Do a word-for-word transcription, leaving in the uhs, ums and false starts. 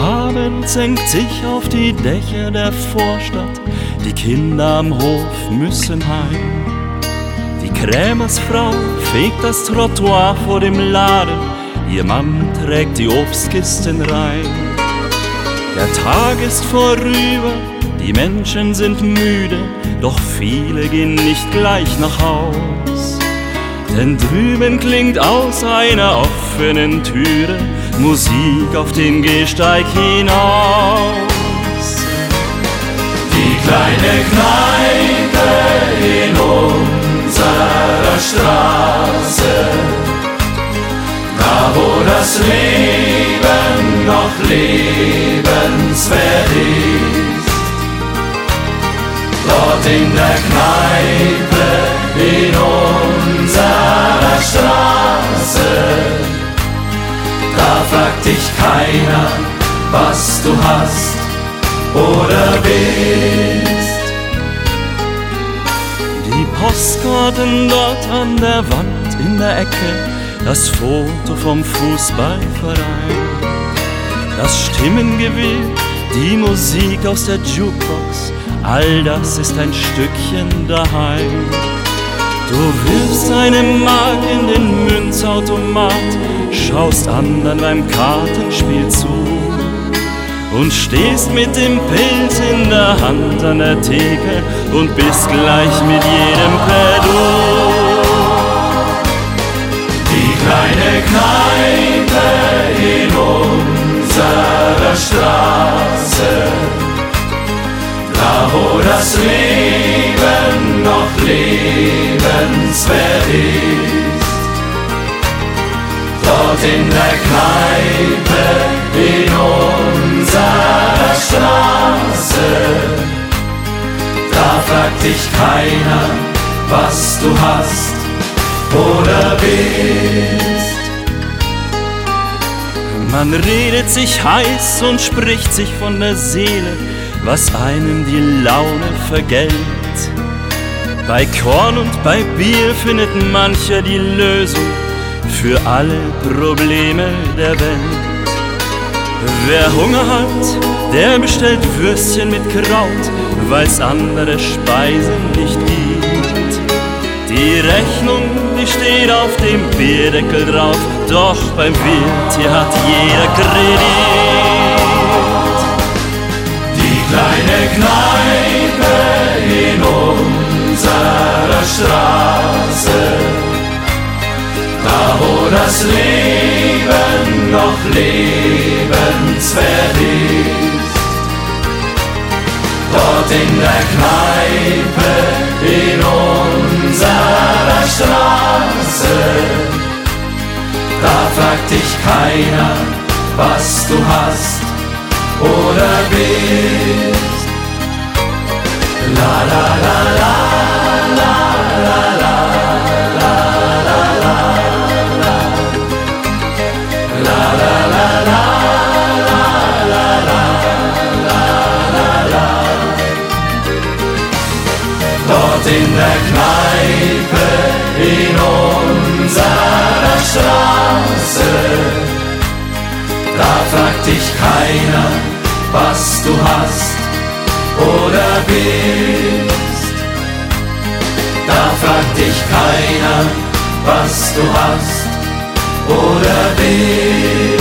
Abend senkt sich auf die Dächer der Vorstadt, die Kinder am Hof müssen heim. Die Krämersfrau fegt das Trottoir vor dem Laden, ihr Mann trägt die Obstkisten rein. Der Tag ist vorüber, die Menschen sind müde, doch viele gehen nicht gleich nach Haus. Denn drüben klingt aus einer offenen Türe Musik auf den Gehsteig hinaus. Die kleine Kneipe in unserer Straße, da wo das Leben noch lebenswert ist. Dort in der Kneipe in unserer Straße, da fragt dich keiner, was du hast oder willst. Die Postkarten dort an der Wand in der Ecke, das Foto vom Fußballverein, das Stimmengewirr, die Musik aus der Jukebox, all das ist ein Stückchen daheim. Du wirfst eine Mark in den Münzautomat, schaust anderen beim Kartenspiel zu und stehst mit dem Pilz in der Hand an der Theke und bist gleich mit jedem per Du. Die kleine Kneipe in unserer Straße, da wo das Leben noch lebenswert ist. Dort in der Kneipe in unserer Straße, da fragt dich keiner, was du hast oder willst. Man redet sich heiß und spricht sich von der Seele, was einem die Laune vergällt. Bei Korn und bei Bier findet mancher die Lösung für alle Probleme der Welt. Wer Hunger hat, der bestellt Würstchen mit Kraut, weil's andere Speisen nicht gibt. Die Rechnung, die steht auf dem Bierdeckel drauf, doch beim Wirt, hier hat jeder Kredit. Die kleine Kneipe in unserer Straße, da wo das Leben noch lebenswert ist. Dort in der Kneipe in unserer Straße, da fragt dich keiner, was du hast oder willst. La la la la la la la la la la la la la la la la. Dort in der Kneipe in unserer Straße, da fragt dich keiner, was du hast oder willst. Da fragt dich keiner, was du hast oder willst.